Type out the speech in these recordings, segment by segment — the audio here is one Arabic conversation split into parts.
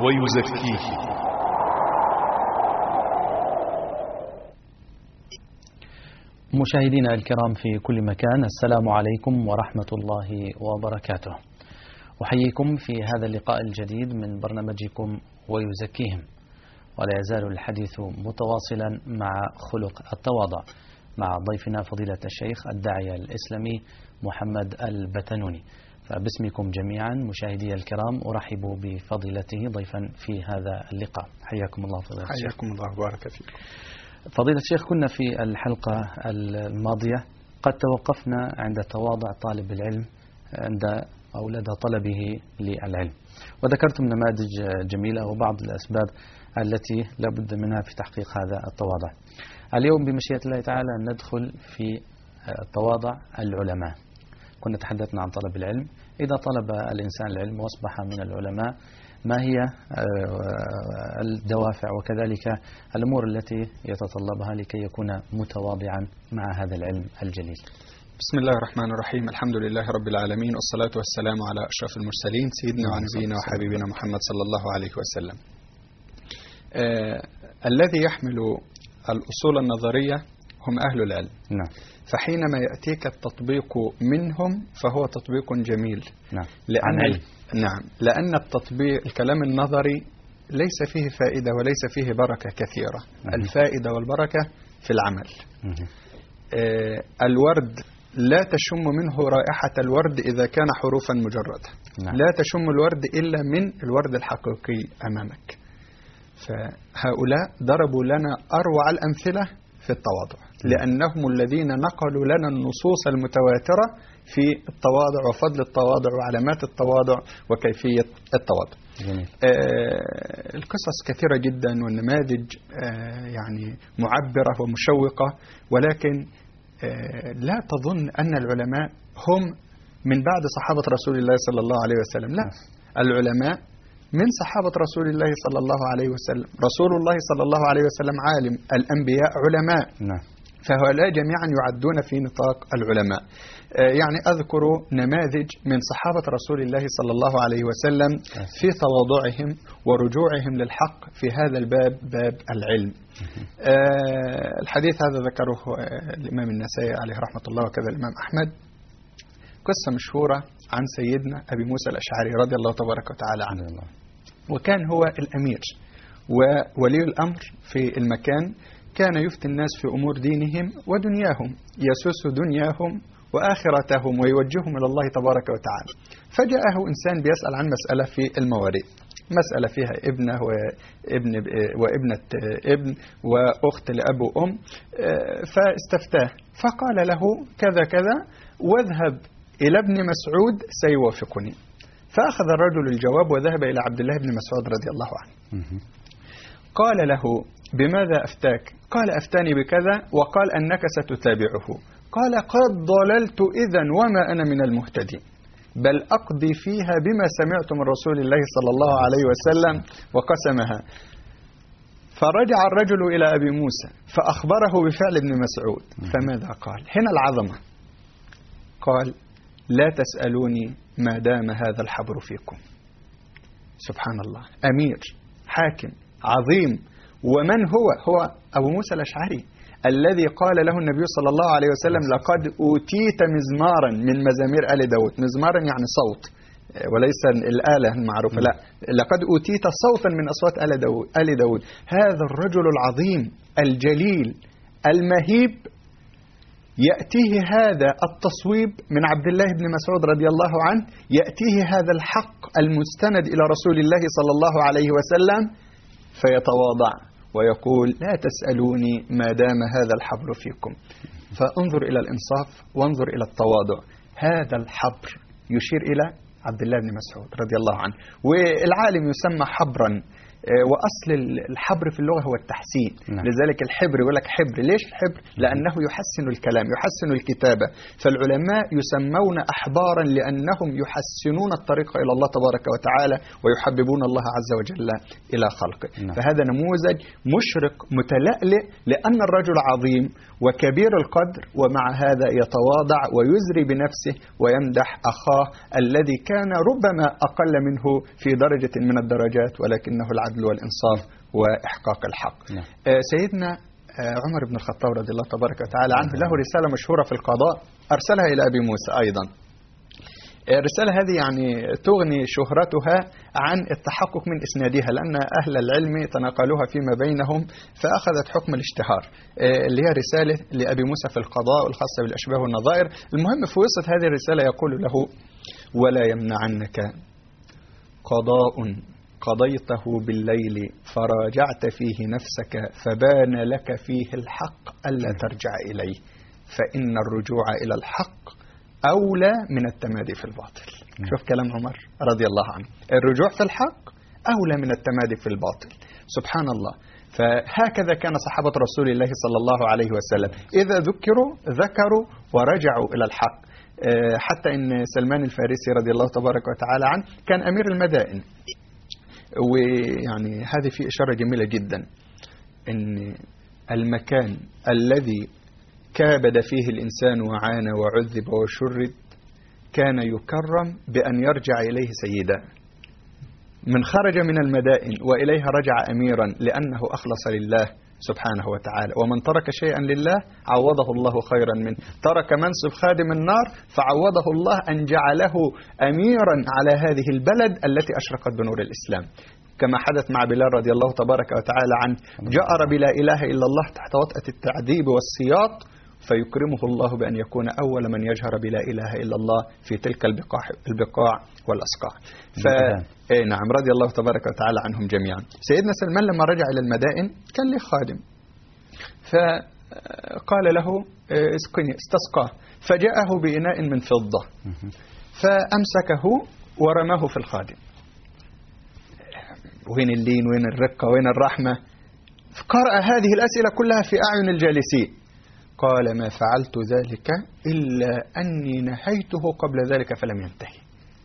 ويزكيه. مشاهدينا الكرام في كل مكان، السلام عليكم ورحمة الله وبركاته. أحييكم في هذا اللقاء الجديد من برنامجكم ويزكيهم، ولا يزال الحديث متواصلا مع خلق التواضع مع ضيفنا فضيلة الشيخ الداعية الإسلامي محمد البتنوني. فباسمكم جميعا مشاهدي الكرام أرحب بفضيلته ضيفا في هذا اللقاء. حياكم الله فضيلة الشيخ. حياكم الله وبارك فيكم. فضيلة الشيخ، كنا في الحلقة الماضية قد توقفنا عند تواضع طالب العلم لدى طلبه للعلم، وذكرتم نماذج جميلة وبعض الأسباب التي لا بد منها في تحقيق هذا التواضع. اليوم بمشيئة الله تعالى ندخل في تواضع العلماء. كنا تحدثنا عن طلب العلم. إذا طلب الإنسان العلم وأصبح من العلماء، ما هي الدوافع وكذلك الأمور التي يتطلبها لكي يكون متواضعا مع هذا العلم الجليل؟ بسم الله الرحمن الرحيم. الحمد لله رب العالمين، والصلاة والسلام على أشرف المرسلين سيدنا ونبينا وحبيبنا محمد صلى الله عليه وسلم. الذي يحمل الأصول النظرية هم أهل العلم. نعم. فحينما يأتيك التطبيق منهم فهو تطبيق جميل. نعم. لأن التطبيق الكلام النظري ليس فيه فائدة وليس فيه بركة كثيرة. الفائدة والبركة في العمل. الورد لا تشم منه رائحة الورد إذا كان حروفا مجردة. لا تشم الورد إلا من الورد الحقيقي أمامك. فهؤلاء ضربوا لنا أروع الأمثلة في التواضع، لأنهم الذين نقلوا لنا النصوص المتواترة في التواضع وفضل التواضع وعلامات التواضع وكيفية التواضع. القصص كثيرة جدا والنماذج يعني معبرة ومشوقة، ولكن لا تظن أن العلماء هم من بعد صحابة رسول الله صلى الله عليه وسلم. لا، العلماء من صحابة رسول الله صلى الله عليه وسلم. رسول الله صلى الله عليه وسلم عالم، الأنبياء علماء. فهؤلاء جميعا يعدون في نطاق العلماء. يعني أذكر نماذج من صحابة رسول الله صلى الله عليه وسلم في تواضعهم ورجوعهم للحق في هذا الباب، باب العلم. الحديث هذا ذكره الإمام النسائي عليه رحمة الله وكذا الإمام أحمد. قصة مشهورة عن سيدنا أبي موسى الأشعري رضي الله تبارك وتعالى عنه. وكان هو الأمير وولي الأمر في المكان، كان يفتي الناس في أمور دينهم ودنياهم، يسوس دنياهم وآخرتهم ويوجههم إلى الله تبارك وتعالى. فجاءه إنسان بيسأل عن مسألة في المواريث، مسألة فيها ابنة وابنة ابن وأخت لأب وأم. فاستفتاه فقال له كذا كذا، واذهب إلى ابن مسعود سيوافقني. فأخذ الرجل الجواب وذهب إلى عبد الله بن مسعود رضي الله عنه. قال له بماذا أفتاك؟ قال أفتاني بكذا وقال أنك ستتابعه. قال قد ضللت إذن وما أنا من المهتدين، بل أقضي فيها بما سمعت من رسول الله صلى الله عليه وسلم وقسمها. فرجع الرجل إلى أبي موسى فأخبره بفعل ابن مسعود. فماذا قال؟ هنا العظمة. قال لا تسألوني ما دام هذا الحبر فيكم. سبحان الله، أمير حاكم عظيم. ومن هو أبو موسى الأشعري الذي قال له النبي صلى الله عليه وسلم لقد أوتيت مزمارا من مزامير آل داود. مزمارا يعني صوت وليس الآلة المعروفة، لا، لقد أوتيت صوتا من أصوات آل داود. هذا الرجل العظيم الجليل المهيب يأتيه هذا التصويب من عبد الله بن مسعود رضي الله عنه، يأتيه هذا الحق المستند إلى رسول الله صلى الله عليه وسلم، فيتواضع ويقول لا تسألوني ما دام هذا الحبر فيكم. فانظر إلى الإنصاف وانظر إلى التواضع. هذا الحبر يشير إلى عبد الله بن مسعود رضي الله عنه. والعالم يسمى حبرا وأصل الحبر في اللغة هو التحسين. نعم. لذلك الحبر يقول لك حبر. ليش الحبر؟ لأنه يحسن الكلام، يحسن الكتابة. فالعلماء يسمون أحبارا لأنهم يحسنون الطريق إلى الله تبارك وتعالى ويحببون الله عز وجل إلى خلقه. نعم. فهذا نموذج مشرق متلألئ، لأن الرجل عظيم وكبير القدر، ومع هذا يتواضع ويزري بنفسه ويمدح أخاه الذي كان ربما أقل منه في درجة من الدرجات، ولكنه العدل والإنصاف وإحقاق الحق. نعم. سيدنا عمر بن الخطاب رضي الله تبارك وتعالى عنه له رسالة مشهورة في القضاء أرسلها إلى أبي موسى أيضا. الرسالة هذه يعني تغني شهرتها عن التحقق من إسنادها، لأن أهل العلم تناقلوها فيما بينهم فأخذت حكم الاشتهار، اللي هي رسالة لأبي موسى في القضاء والخاصة بالأشباه والنظائر. المهم في وسط هذه الرسالة يقول له: ولا يمنعنك قضاء قضيته بالليل فراجعت فيه نفسك فبان لك فيه الحق ألا ترجع إليه، فإن الرجوع إلى الحق أولى من التمادي في الباطل. شوف كلام عمر رضي الله عنه، الرجوع في الحق أولى من التمادي في الباطل. سبحان الله. فهكذا كان صحابة رسول الله صلى الله عليه وسلم، إذا ذكروا ورجعوا إلى الحق. حتى إن سلمان الفارسي رضي الله تبارك وتعالى عنه كان أمير المدائن، ويعني هذه في إشارة جميلة جدا، إن المكان الذي كابد فيه الإنسان وعانى وعذب وشرد كان يكرم بأن يرجع إليه سيدا. من خرج من المدائن وإليها رجع أميرا لأنه أخلص لله سبحانه وتعالى. ومن ترك شيئا لله عوضه الله خيرا منه. ترك منصب خادم النار فعوضه الله أن جعله أميرا على هذه البلد التي أشرقت بنور الإسلام، كما حدث مع بلال رضي الله تبارك وتعالى عنه. جأر بلا إله إلا الله تحت وطأة التعذيب والسياط، فيكرمه الله بأن يكون أول من يجهر بلا إله إلا الله في تلك البقاع والأسقاع. نعم رضي الله تبارك وتعالى عنهم جميعا. سيدنا سلمان لما رجع إلى المدائن كان له خادم، فقال له اسقني، استسقاه، فجاءه بإناء من فضة فأمسكه ورماه في الخادم. وين اللين، وين الرقة، وين الرحمة؟ قرأ هذه الأسئلة كلها في أعين الجالسين. قال: ما فعلت ذلك إلا أني نهيته قبل ذلك فلم ينتهي.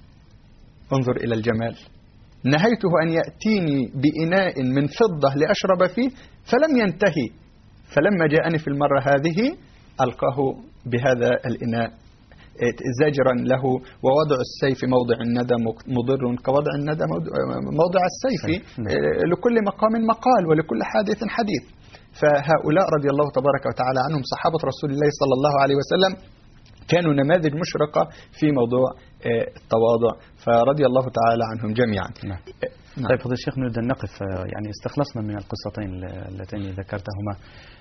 انظر إلى الجمال. نهيته أن يأتيني بإناء من فضة لأشرب فيه فلم ينتهي، فلما جاءني في المرة هذه ألقاه بهذا الإناء زجرا له. ووضع السيف موضع الندى مضر كوضع الندى موضع السيف. لكل مقام مقال ولكل حادث حديث. فهؤلاء رضي الله تبارك وتعالى عنهم صحابة رسول الله صلى الله عليه وسلم كانوا نماذج مشرقة في موضوع التواضع، فرضي الله تعالى عنهم جميعا. نعم. طيب فضيلة الشيخ، نريد أن نقف، يعني استخلصنا من القصتين اللتين ذكرتهما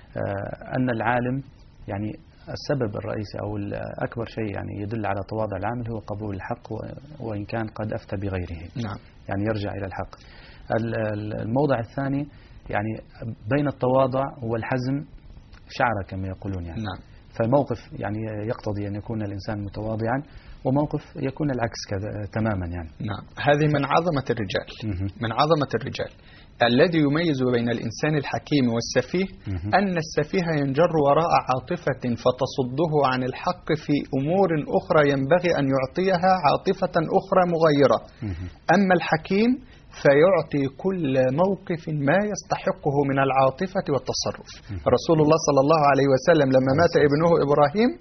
أن العالم يعني السبب الرئيسي أو أكبر شيء يعني يدل على تواضع العامل هو قبول الحق وإن كان قد أفتى بغيره. نعم. يعني يرجع إلى الحق. الموضع الثاني يعني بين التواضع والحزم شعرة كما يقولون يعني. نعم. فالموقف يعني يقتضي أن يكون الإنسان متواضعا، وموقف يكون العكس تماما يعني. نعم. هذه من عظمة الرجال. من عظمة الرجال الذي يميز بين الإنسان الحكيم والسفيه أن السفيه ينجر وراء عاطفة فتصده عن الحق في أمور أخرى ينبغي أن يعطيها عاطفة أخرى مغيرة. أما الحكيم فيعطي كل موقف ما يستحقه من العاطفة والتصرف. رسول الله صلى الله عليه وسلم لما مات ابنه إبراهيم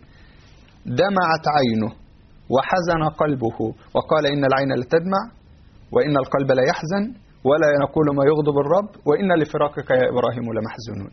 دمعت عينه وحزن قلبه، وقال: إن العين لتدمع وإن القلب لا يحزن ولا نقول ما يغضب الرب وإن لفراقك يا إبراهيم لمحزونون.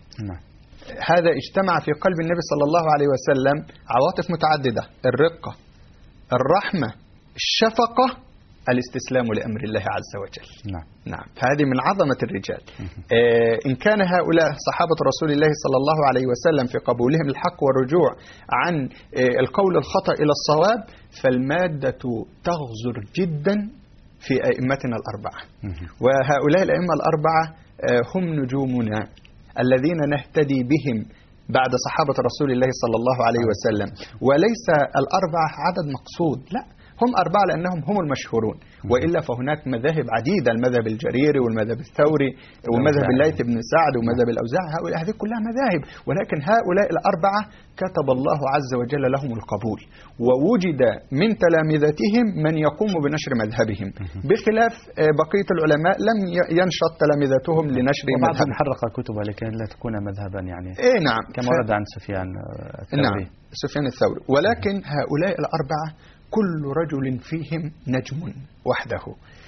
هذا اجتمع في قلب النبي صلى الله عليه وسلم عواطف متعددة: الرقة، الرحمة، الشفقة، الاستسلام لأمر الله عز وجل. نعم. هذه من عظمة الرجال. إن كان هؤلاء صحابة رسول الله صلى الله عليه وسلم في قبولهم الحق والرجوع عن القول الخطأ إلى الصواب، فالمادة تغزر جدا في أئمتنا الأربعة. وهؤلاء الأئمة الأربعة هم نجومنا الذين نهتدي بهم بعد صحابة رسول الله صلى الله عليه وسلم. وليس الأربعة عدد مقصود، لا، هم 4 لأنهم هم المشهورون، وإلا فهناك مذاهب عديدة، المذهب الجريري والمذهب الثوري ومذهب الليث بن سعد ومذهب الأوزاعي، هذه كلها مذاهب، ولكن هؤلاء 4 كتب الله عز وجل لهم القبول، ووجد من تلامذتهم من يقوم بنشر مذهبهم، بخلاف بقية العلماء لم ينشط تلامذتهم لنشر مذهبهم. وبعضهم حرق كتبه لكي لا تكون مذهبا يعني. نعم، كما ورد عن سفيان الثوري. نعم، سفيان الثوري. ولكن هؤلاء 4 كل رجل فيهم نجم وحده.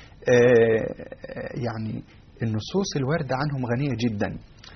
يعني النصوص الواردة عنهم غنية جدا.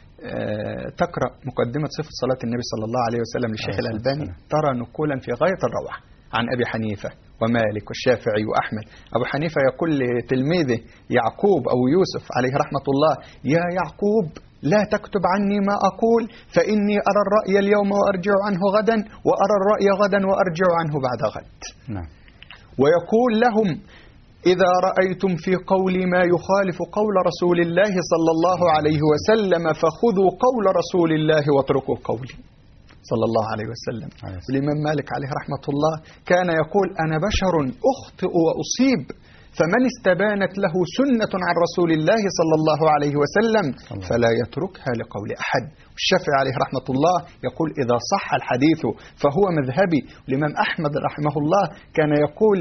تقرأ مقدمة صفة صلاة النبي صلى الله عليه وسلم للشيخ الألباني ترى نقولا في غاية الروعة عن أبي حنيفة ومالك والشافعي وأحمد. أبو حنيفة يقول لتلميذه يعقوب أو يوسف عليه رحمة الله: يا يعقوب لا تكتب عني ما أقول، فإني أرى الرأي اليوم وأرجع عنه غدا، وأرى الرأي غدا وأرجع عنه بعد غد. نعم. ويقول لهم: إذا رأيتم في قولي ما يخالف قول رسول الله صلى الله عليه وسلم فخذوا قول رسول الله واتركوا قولي صلى الله عليه وسلم. الإمام مالك عليه رحمة الله كان يقول: أنا بشر أخطئ وأصيب، فمن استبانت له سنة عن رسول الله صلى الله عليه وسلم فلا يتركها لقول أحد. الشافعي عليه رحمة الله يقول: إذا صح الحديث فهو مذهبي. الإمام أحمد رحمه الله كان يقول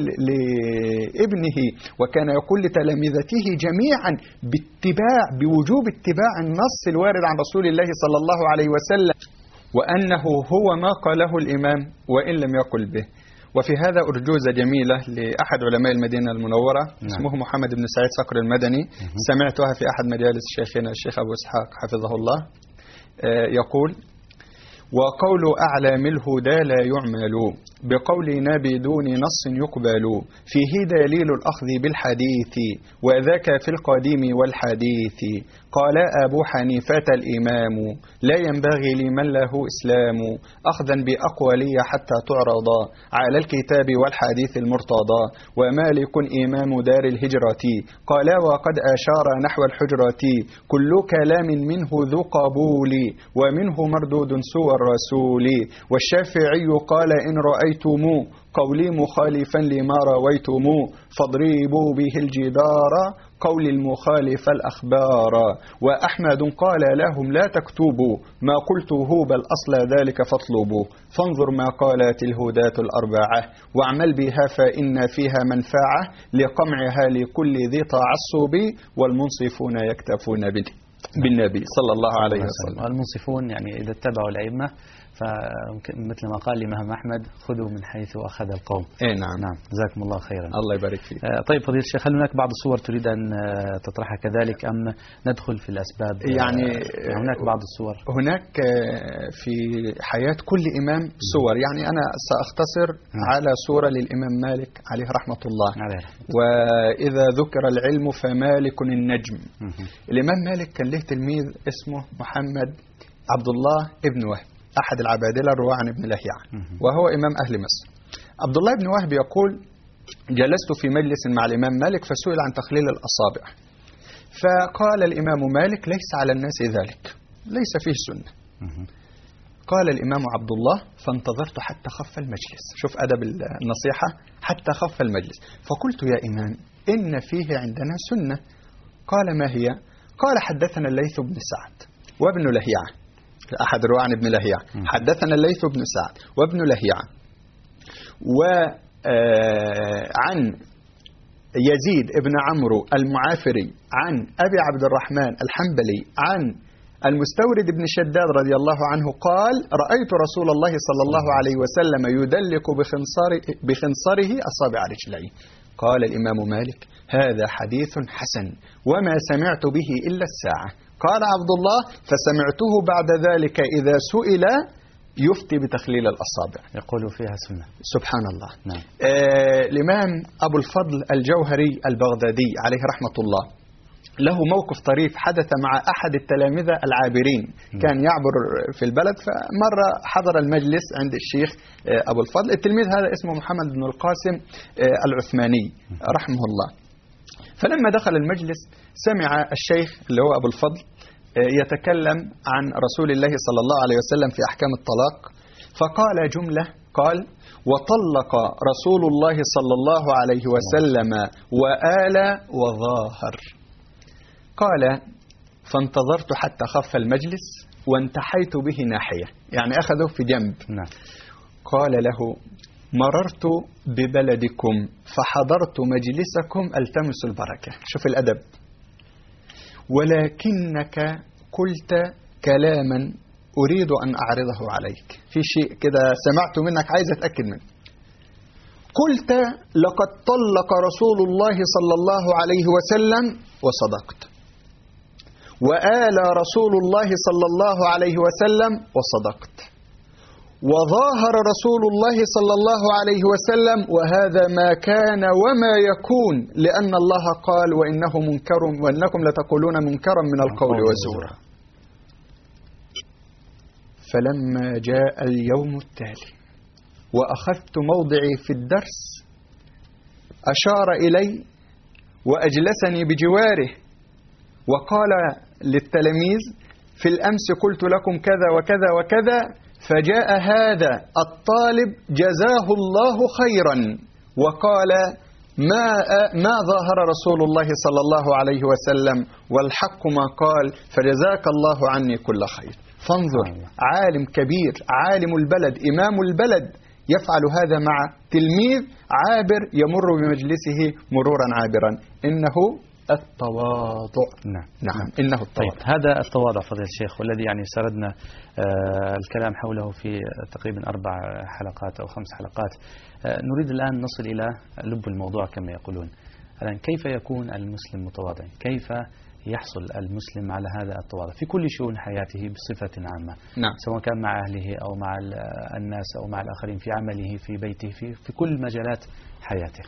لابنه وكان يقول لتلامذته جميعا بوجوب اتباع النص الوارد عن رسول الله صلى الله عليه وسلم، وأنه هو ما قاله الإمام وإن لم يقل به. وفي هذا أرجوزة جميلة لأحد علماء المدينة المنورة اسمه محمد بن سعيد صقر المدني، سمعتها في أحد مجالس شيخنا الشيخ أبو إسحاق حفظه الله، يقول: وقول أعلام الهدى لا يعمل، بقولنا بدون نص يقبل، فيه دليل الأخذ بالحديث، وذاك في القديم والحديث. قال أبو حنيفة الإمام: لا ينبغي لمن له إسلام، أخذا بأقوالي حتى تعرض على الكتاب والحديث المرتضى. ومالك إمام دار الهجرة، قال وقد أشار نحو الحجرة، كل كلام منه ذو قبول، ومنه مردود سوى الرسول. والشافعي قال: إن رأيتم قولي مخالفا لما رويتم، فاضربوا به الجدار، قول المخالف الأخبار. وأحمد قال لهم: لا تكتبوا ما قلته، بل أصل ذلك فاطلبوا، فانظر ما قالت الهداة 4، واعمل بها فإن فيها منفعة، لقمعها لكل ذي تعصب، والمنصفون يكتفون بالنبي صلى الله عليه وسلم. المنصفون يعني إذا اتبعوا الأئمة، فمثل ما قال الإمام أحمد: خذوا من حيث أخذ القوم. نعم. نعم، جزاكم الله خيرا. الله يبارك فيك. طيب فضيلة الشيخ، هل هناك بعض الصور تريد أن تطرحها كذلك، أم ندخل في الأسباب؟ يعني هناك بعض الصور، هناك في حياة كل إمام صور، يعني أنا سأختصر على صورة للإمام مالك عليه رحمة الله. وإذا ذكر العلم فمالك النجم. الإمام مالك كان له تلميذ اسمه محمد عبد الله ابن وهب، أحد العبادلة الرواة عن ابن لهيعة، وهو إمام أهل مصر. عبد الله بن وهب يقول: جلست في مجلس مع الإمام مالك فسئل عن تخليل الأصابع، فقال الإمام مالك: ليس على الناس ذلك، ليس فيه سنة. قال الإمام عبد الله: فانتظرت حتى خف المجلس. شوف أدب النصيحة، حتى خف المجلس. فقلت: يا إمام، إن فيه عندنا سنة. قال: ما هي؟ قال: حدثنا الليث بن سعد وابن لهيعة، أحد الرواة عن ابن لهيعة، حدثنا الليث بن سعد وابن لهيعة، وعن يزيد بن عمرو المعافري، عن أبي عبد الرحمن الحنبلي، عن المستورد بن شداد رضي الله عنه قال: رأيت رسول الله صلى الله عليه وسلم يدلك بخنصره أصابع رجليه. قال الإمام مالك: هذا حديث حسن، وما سمعت به إلا الساعة. قال عبد الله: فسمعته بعد ذلك إذا سئل يفتي بتخليل الأصابع، يقول فيها سنة. سبحان الله. نعم. الإمام أبو الفضل الجوهري البغدادي عليه رحمة الله له موقف طريف حدث مع أحد التلامذة العابرين. كان يعبر في البلد، فمرة حضر المجلس عند الشيخ أبو الفضل. التلميذ هذا اسمه محمد بن القاسم العثماني رحمه الله. فلما دخل المجلس سمع الشيخ اللي هو أبو الفضل يتكلم عن رسول الله صلى الله عليه وسلم في أحكام الطلاق، فقال جملة قال: وطلق رسول الله صلى الله عليه وسلم وآل وظاهر. قال: فانتظرت حتى خف المجلس وانتحيت به ناحية، يعني أخذه في جنب. قال له: مررت ببلدكم فحضرت مجلسكم ألتمس البركة. شوف الأدب. ولكنك قلت كلاما أريد أن أعرضه عليك. في شيء كده سمعت منك عايز أتأكد منه. قلت: لقد طلق رسول الله صلى الله عليه وسلم وصدقت، وآل رسول الله صلى الله عليه وسلم وصدقت، وظاهر رسول الله صلى الله عليه وسلم، وهذا ما كان وما يكون، لأن الله قال: وإنكم لتقولون منكرا من القول وزورا. فلما جاء اليوم التالي وأخذت موضعي في الدرس أشار إلي وأجلسني بجواره وقال للتلاميذ: في الأمس قلت لكم كذا وكذا وكذا، فجاء هذا الطالب جزاه الله خيرا وقال: ما ظاهر رسول الله صلى الله عليه وسلم، والحق ما قال، فجزاك الله عني كل خير. فانظر، عالم كبير، عالم البلد، إمام البلد، يفعل هذا مع تلميذ عابر يمر بمجلسه مرورا عابرا. إنه التواضع. نعم. إنه التواضع. طيب، هذا التواضع فضيلة الشيخ، والذي يعني سردنا الكلام حوله في تقريبا 4 حلقات أو 5 حلقات. نريد الآن نصل إلى لب الموضوع كما يقولون. الآن كيف يكون المسلم متواضع؟ كيف يحصل المسلم على هذا التواضع في كل شؤون حياته بصفة عامة؟ نعم. سواء كان مع أهله أو مع الناس أو مع الآخرين، في عمله، في بيته، في كل مجالات حياته.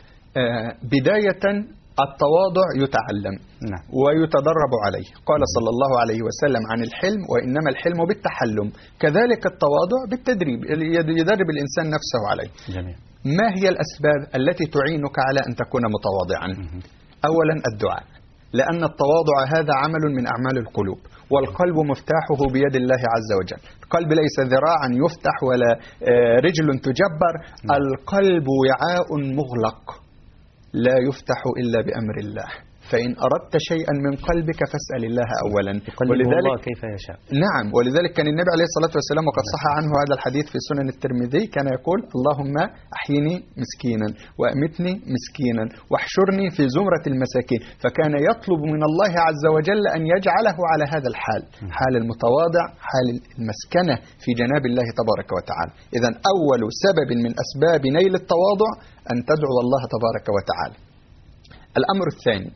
بداية التواضع يتعلم. نعم. ويتدرب عليه. قال صلى الله عليه وسلم عن الحلم: وإنما الحلم بالتحلم. كذلك التواضع بالتدريب، يدرب الإنسان نفسه عليه. جميل. ما هي الأسباب التي تعينك على أن تكون متواضعا؟ أولا الدعاء، لأن التواضع هذا عمل من أعمال القلوب، والقلب مفتاحه بيد الله عز وجل. القلب ليس ذراعا يفتح ولا رجل تجبر. القلب وعاء مغلق لا يفتح إلا بأمر الله. فإن أردت شيئا من قلبك فاسأل الله أولا. ولذلك الله كيف يشاء. نعم. ولذلك كان النبي عليه الصلاة والسلام، وقد صح عنه هذا الحديث في سنن الترمذي، كان يقول: اللهم أحيني مسكينا وأمتني مسكينا واحشرني في زمرة المساكين. فكان يطلب من الله عز وجل أن يجعله على هذا الحال، حال المتواضع، حال المسكنة في جناب الله تبارك وتعالى. إذن أول سبب من أسباب نيل التواضع أن تدعو الله تبارك وتعالى. الأمر الثاني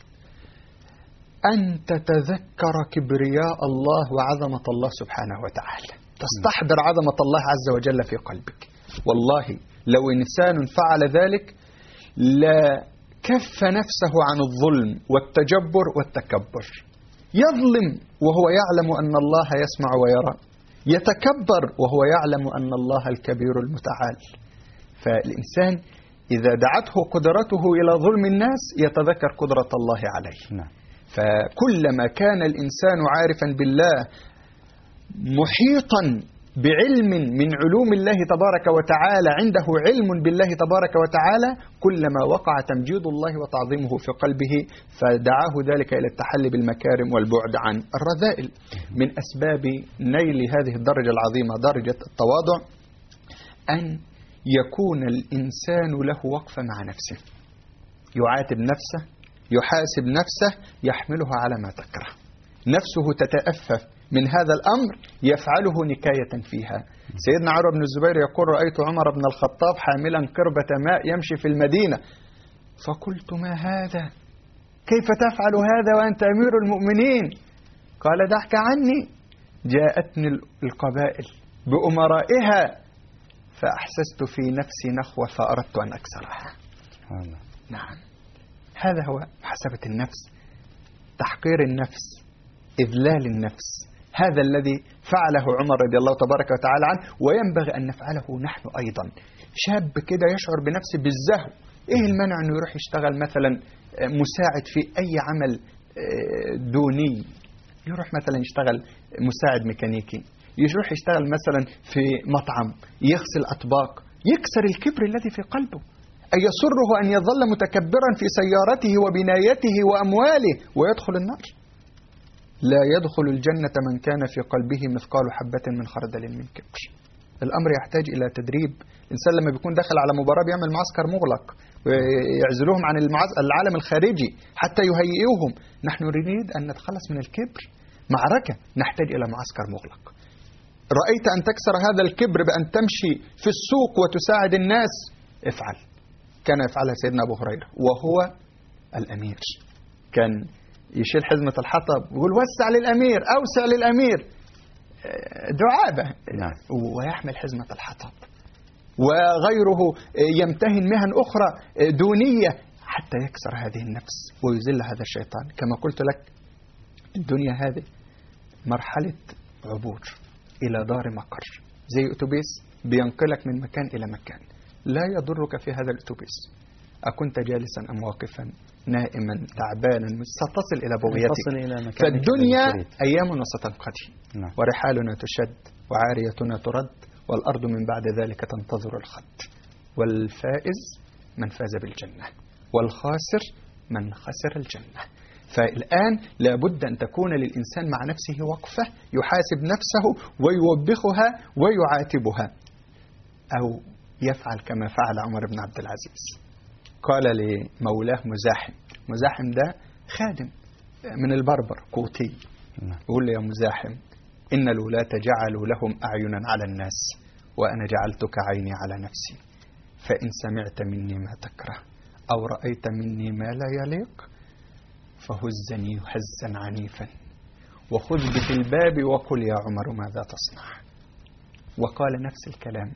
أن تتذكر كبرياء الله وعظمة الله سبحانه وتعالى، تستحضر عظمة الله عز وجل في قلبك. والله لو إنسان فعل ذلك لا كف نفسه عن الظلم والتجبر والتكبر. يظلم وهو يعلم أن الله يسمع ويرى، يتكبر وهو يعلم أن الله الكبير المتعال. فالإنسان إذا دعته قدرته إلى ظلم الناس يتذكر قدرة الله عليه. فكلما كان الإنسان عارفا بالله محيطا بعلم من علوم الله تبارك وتعالى، عنده علم بالله تبارك وتعالى، كلما وقع تمجيد الله وتعظيمه في قلبه فدعاه ذلك إلى التحلي بالمكارم والبعد عن الرذائل. من أسباب نيل هذه الدرجة العظيمة، درجة التواضع، أن يكون الإنسان له وقفة مع نفسه، يعاتب نفسه، يحاسب نفسه، يحملها على ما تكره. نفسه تتأفف من هذا الأمر، يفعله نكاية فيها. سيدنا عروة بن الزبير يقول: رأيت عمر بن الخطاب حاملا قربة ماء يمشي في المدينة، فقلت: ما هذا؟ كيف تفعل هذا وأنت أمير المؤمنين؟ قال: دعك عني، جاءتني القبائل بأمرائها فأحسست في نفسي نخوة فأردت أن أكسرها. نعم، هذا هو محاسبة النفس، تحقير النفس، إذلال النفس. هذا الذي فعله عمر رضي الله تبارك وتعالى عنه، وينبغي أن نفعله نحن أيضا. شاب كده يشعر بنفسه بالزهو، إيه المنع أنه يروح يشتغل مثلا مساعد في أي عمل دوني، يروح مثلا يشتغل مساعد ميكانيكي، يروح يشتغل مثلا في مطعم يغسل أطباق، يكسر الكبر الذي في قلبه. أيسره أن يظل متكبرا في سيارته وبنايته وأمواله ويدخل النار؟ لا يدخل الجنة من كان في قلبه مثقال حبة من خردل من كبر. الأمر يحتاج إلى تدريب. الإنسان لما بيكون داخل على مباراة بيعمل معسكر مغلق ويعزلوهم عن العالم الخارجي حتى يهيئوهم. نحن نريد أن نتخلص من الكبر، معركة نحتاج إلى معسكر مغلق. رأيت أن تكسر هذا الكبر بأن تمشي في السوق وتساعد الناس، افعل. كان يفعلها سيدنا أبو هريرة وهو الأمير، كان يشيل حزمة الحطب ويقول وسع للأمير، أوسع للأمير، دعابة، ويحمل حزمة الحطب. وغيره يمتهن مهن أخرى دونية حتى يكسر هذه النفس ويذل هذا الشيطان. كما قلت لك الدنيا هذه مرحلة عبور إلى دار مقر، زي أتوبيس بينقلك من مكان إلى مكان. لا يضرك في هذا الأتوبيس أكنت جالسا أم واقفا نائما تعبانا، ستصل إلى بغيتك. فالدنيا أيام وستنقضي، ورحالنا تشد وعاريتنا ترد، والأرض من بعد ذلك تنتظر الخد. والفائز من فاز بالجنة، والخاسر من خسر الجنة. فالآن لابد أن تكون للإنسان مع نفسه وقفة يحاسب نفسه ويوبخها ويعاتبها، أو يفعل كما فعل عمر بن عبد العزيز. قال لمولاه مزاحم ده خادم من البربر قوطي، يقول له يا مزاحم إن الولاة جعلوا لهم أعينا على الناس وأنا جعلتك عيني على نفسي، فإن سمعت مني ما تكره أو رأيت مني ما لا يليق فهزني هزا عنيفا وخذ بفي الباب وقل يا عمر ماذا تصنع. وقال نفس الكلام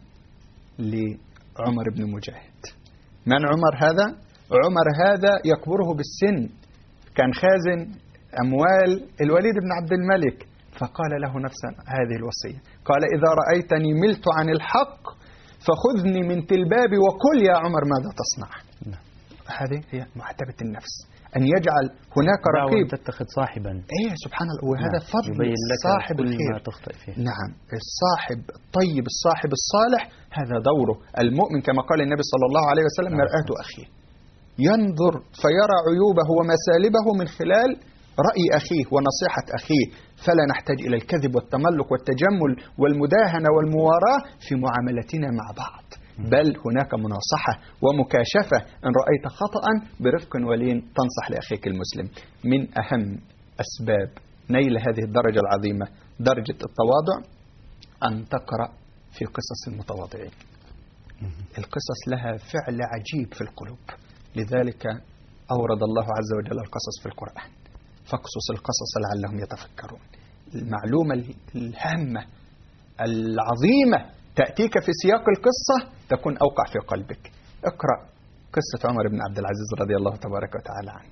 لعمر بن مجاهد. من عمر هذا؟ عمر هذا يكبره بالسن، كان خازن أموال الوليد بن عبد الملك، فقال له نفس هذه الوصية، قال إذا رأيتني ملت عن الحق فخذني من تلباب وقل يا عمر ماذا تصنع. هذه هي محتبة النفس، أن يجعل هناك رقيب، تتخذ صاحبا. سبحان الله، وهذا فضل صاحب الخير. نعم، الصاحب الطيب الصاحب الصالح هذا دوره. المؤمن كما قال النبي صلى الله عليه وسلم مرآة أخيه، ينظر فيرى عيوبه ومسالبه من خلال رأي أخيه ونصيحة أخيه. فلا نحتاج إلى الكذب والتملق والتجمل والمداهنة والمواراة في معاملتنا مع بعض، بل هناك مناصحة ومكاشفة. إن رأيت خطأ برفق ولين تنصح لأخيك المسلم. من أهم أسباب نيل هذه الدرجة العظيمة درجة التواضع أن تقرأ في قصص المتواضعين. القصص لها فعل عجيب في القلوب، لذلك أورد الله عز وجل القصص في القرآن، فاقصص القصص لعلهم يتفكرون. المعلومة الهامة العظيمة تأتيك في سياق القصة تكون أوقع في قلبك. اقرأ قصة عمر بن عبد العزيز رضي الله تبارك وتعالى عنه.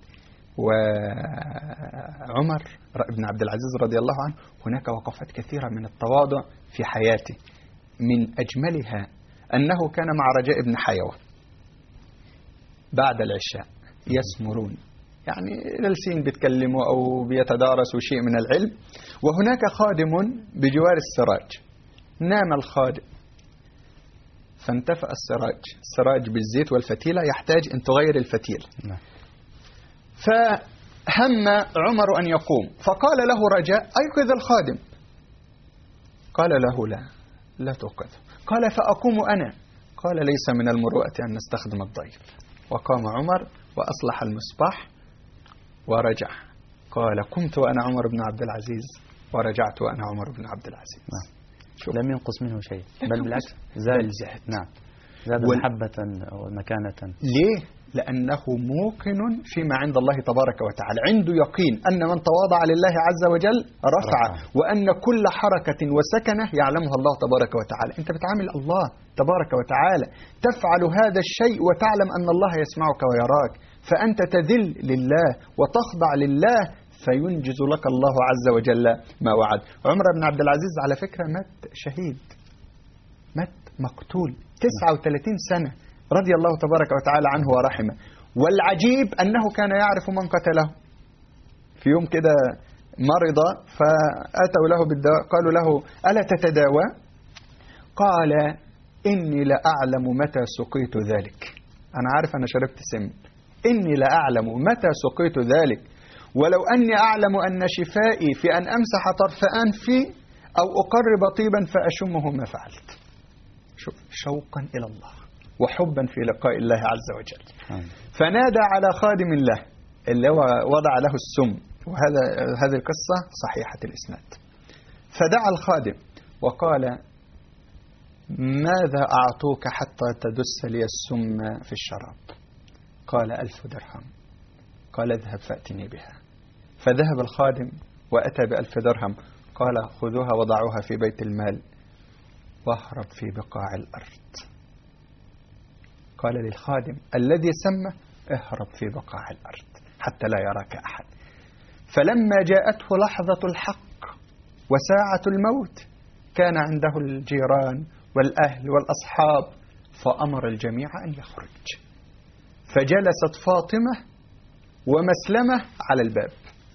وعمر بن عبد العزيز رضي الله عنه هناك وقفات كثيرة من التواضع في حياته، من أجملها أنه كان مع رجاء بن حيوة بعد العشاء يسمرون، يعني جالسين بيتكلموا أو بيتدارسوا شيء من العلم، وهناك خادم بجوار السراج. نام الخادم فانتفأ السراج بالزيت والفتيلة، يحتاج أن تغير الفتيلة. فهم عمر أن يقوم، فقال له رجاء أيقظ الخادم. قال له لا توقظ. قال فأقوم أنا. قال ليس من المروءة أن نستخدم الضيف. وقام عمر وأصلح المصباح ورجع. قال قمت وأنا عمر بن عبد العزيز ورجعت وأنا عمر بن عبد العزيز. لم ينقص منه شيء، بل بالعكس زاد. نعم، زاد محبة ومكانة. ليه؟ لأنه موقن فيما عند الله تبارك وتعالى، عنده يقين أن من تواضع لله عز وجل رفعه، وأن كل حركة وسكنة يعلمها الله تبارك وتعالى. أنت بتعامل الله تبارك وتعالى، تفعل هذا الشيء وتعلم أن الله يسمعك ويراك، فأنت تذل لله وتخضع لله فينجز لك الله عز وجل ما وعد. عمر بن عبد العزيز على فكرة مات شهيد، مات مقتول 39 سنة رضي الله تبارك وتعالى عنه ورحمه. والعجيب أنه كان يعرف من قتله. في يوم كده مرض فأتوا له بالدواء، قالوا له ألا تتداوى؟ قال إني لأعلم متى سقيت ذلك. أنا عارف أنا شربت سم، إني لأعلم متى سقيت ذلك، ولو أني أعلم أن شفائي في أن أمسح طرف أنفي أو أقرب طيبا فأشمه ما فعلت. شوف، شوقا إلى الله وحبا في لقاء الله عز وجل. فنادى على خادم الله اللي هو وضع له السم، وهذه القصة صحيحة الإسناد. فدعا الخادم وقال ماذا أعطوك حتى تدس لي السم في الشراب؟ قال 1000 درهم. قال اذهب فأتني بها. فذهب الخادم وأتى ب1000 درهم. قال خذوها وضعوها في بيت المال واهرب في بقاع الأرض. قال للخادم الذي سمى اهرب في بقاع الأرض حتى لا يراك أحد. فلما جاءته لحظة الحق وساعة الموت كان عنده الجيران والأهل والأصحاب، فأمر الجميع أن يخرج. فجلست فاطمة ومسلمة على الباب،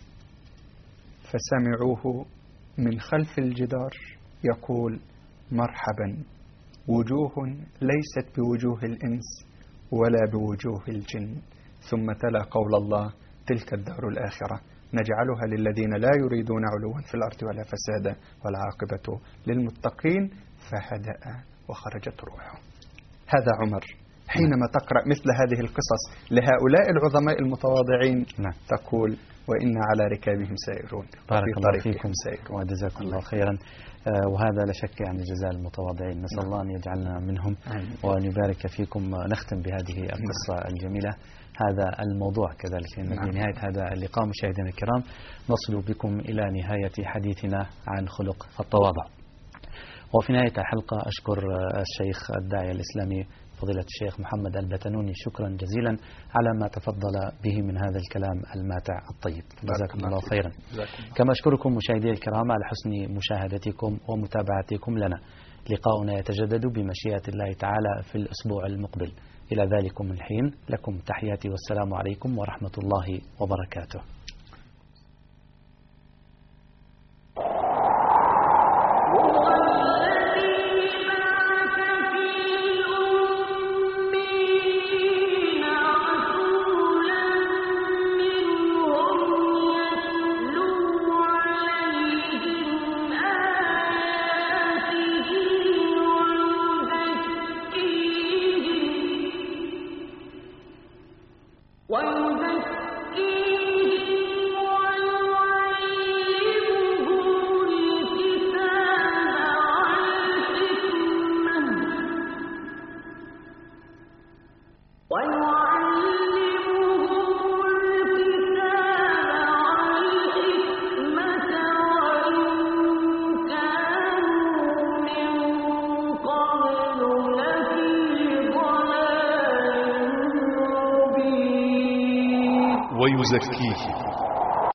فسمعوه من خلف الجدار يقول مرحبا، وجوه ليست بوجوه الإنس ولا بوجوه الجن. ثم تلا قول الله تلك الدار الآخرة نجعلها للذين لا يريدون علوا في الأرض ولا فسادا والعاقبة للمتقين. فهدأ وخرجت روحه. هذا عمر حينما تقرأ مثل هذه القصص لهؤلاء العظماء المتواضعين تقول وإنا على ركابهم سائرون. بارك الله فيكم وجزاكم الله خيرا. وهذا لا شك يعني جزاء المتواضعين، نسأل الله أن يجعلنا منهم وأن يبارك فيكم. نختم بهذه القصة الجميلة هذا الموضوع كذلك، لأن في نهاية هذا اللقاء مشاهدينا الكرام نصل بكم إلى نهاية حديثنا عن خلق التواضع. وفي نهاية الحلقة أشكر الشيخ الداعية الإسلامي فضيلة الشيخ محمد البتنوني شكرا جزيلا على ما تفضل به من هذا الكلام الماتع الطيب، جزاكم الله خيرا. كما أشكركم مشاهدي الكرام على حسن مشاهدتكم ومتابعتكم لنا. لقاؤنا يتجدد بمشيئة الله تعالى في الأسبوع المقبل. إلى ذلكم الحين لكم تحياتي والسلام عليكم ورحمة الله وبركاته. ويزكيهم